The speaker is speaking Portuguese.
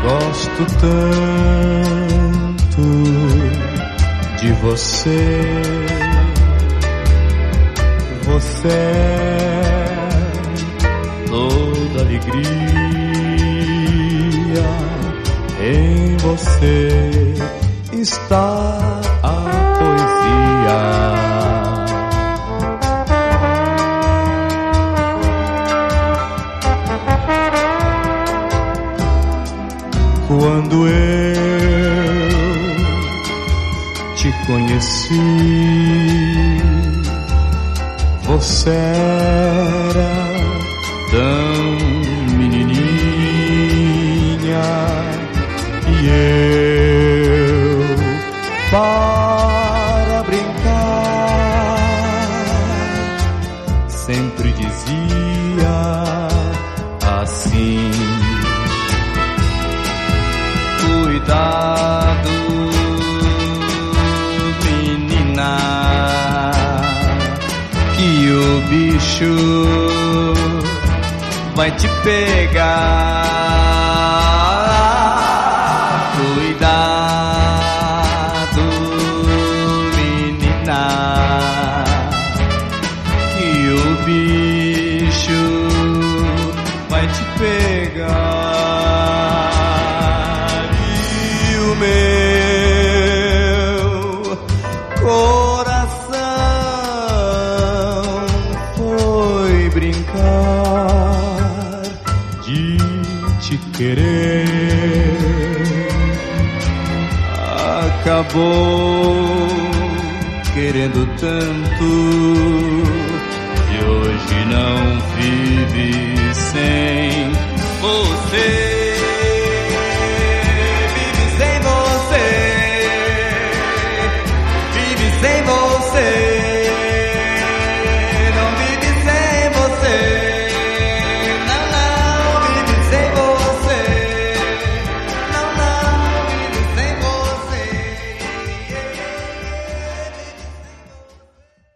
Gosto tanto de você. Você é toda alegria. Em você está a poesia. Quando eu te conheci, você era tão menininha e eu, para brincar, sempre dizia assim: cuidado, menina, que o bicho vai te pegar. Cuidado, menina, que o bicho vai te pegar. E o meu coração foi brincar de te querer. Acabou querendo tanto e hoje não vive sem você.